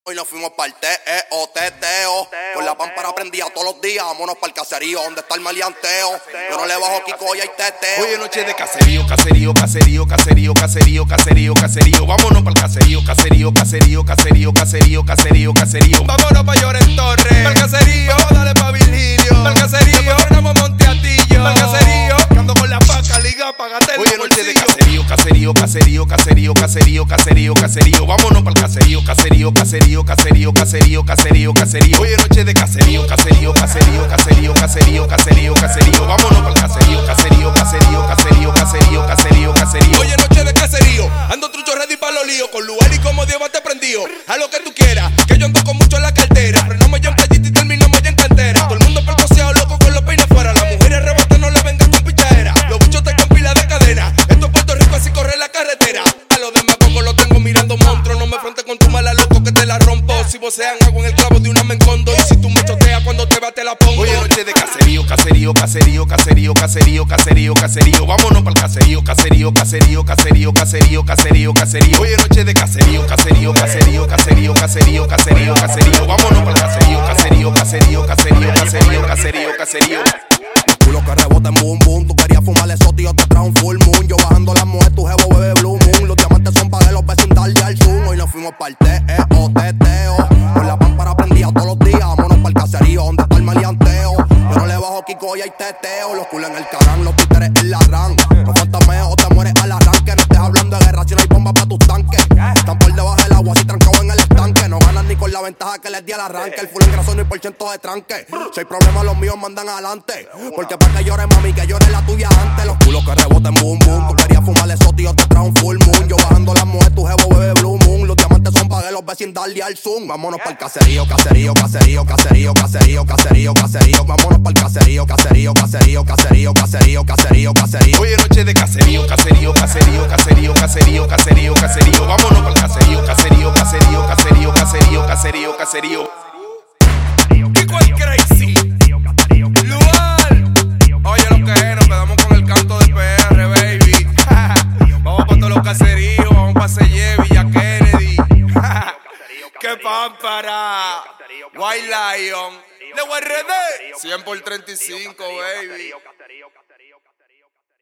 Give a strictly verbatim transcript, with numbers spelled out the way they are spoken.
Hoy nos fuimos para el teo, teteo. Con la pámpara prendida todos los días. Vámonos para el caserío, donde está el maleanteo. Yo no le bajo Kikoya y teteo. Hoy es noche de caserío, caserío, caserío, caserío, caserío, caserío, caserío. Vámonos para el caserío, caserío, caserío, caserío, caserío, caserío, caserío. Vámonos pa' Lloren Torres, para el caserío. Vamos a darle pa' Virgilio, para el caserío. Fernamos Monteatillo, para el caserío. Ando con la paca, liga, pagate el bolsillo. Hoy es noche de caserío, caserío, caserío, caserío, caserío, caserío, caserío. Vámonos para el caserío, caserío, caserío. Caserío, caserío, caserío, caserío. Hoy es noche de caserío, caserío, caserío, caserío, caserío, caserío, caserío. Vámonos para el caserío, caserío, caserío, caserío, caserío, caserío, caserío. Hoy es noche de caserío, ando trucho ready pa' los líos. Con lugar y como Dios te prendido. A lo que tú quieras, que yo ando con mucho en la cartera. Frenamos ya en playita y terminamos ya en cantera. Todo el mundo percoseado, loco con los peines fuera. Las mujeres rebate, no le vengan con pichadera. Los bichos te con pila de cadena. Esto es Puerto Rico, así corre la carretera. A los demás pocos los tengo mirando monstruos. No me frontes con tu mala loco que te la rompo. Si vocean hago en el clavo de una me encondo. Y si tú me choteas cuando te va te la pongo. Hoy es noche de caserío, caserío, caserío, caserío, caserío, caserío, caserío. Vámonos para el caserío, caserío, caserío, caserío, caserío, caserío, caserío. Hoy es noche de caserío, caserío, caserío, caserío, caserío, caserío, caserío. Vámonos para el caserío, caserío, caserío, caserío, caserío, caserío, caserío. Culo que rebota en boom boom. Tú querías fumar eso, tío, te trae un full moon. Yo bajando las mujeres, tu jevo bebe blue moon. Los diamantes son pa' de los vecindarios al zoom. Hoy nos fuimos para el teo, teteo. Con la pámpara prendida todos los días. Vámonos para el caserío, donde está el maleanteo. Yo no le bajo Kikoya y teteo. Los culos en el carán, los títeres en la ran. Los fantasmeos te mueres al arranque. No estés hablando de guerra si no hay bomba pa' tus tanques. Están por debajo del agua, así trancados en el estanque. No ganan ni con la ventaja que les di al arranque. El full engrasón y por ciento de tranque. Si hay problemas, los míos mandan adelante. Porque para que llore, mami, que llore la tuya antes. Los culos que reboten, boom, boom. Tú querías fumar eso, tío, te trae un full moon. Yo bajando las mujeres, tu jevo bebe blue moon. Los diamantes son pa' de los vecindarios al zoom. Vámonos para el caserío, caserío, caserío, caserío, caserío, caserío, caserío. Vámonos para el caserío, caserío, caserío, caserío, caserío, caserío, caserío. Hoy es noche de caserío, caserío, caserío, caserío, caserío, caserío, caserío. Vámonos para el caserío, caserío, caserío, caserío, caserío, caserío, caserío. Kiko el Crazy. Lugar. Oye lo que es, nos quedamos con el canto de P R, baby. Vamos para todos los caseríos, vamos para Selle, Villa Kennedy. ¡Qué pámpara! White Lion. De U R D. cien por treinta y cinco, baby.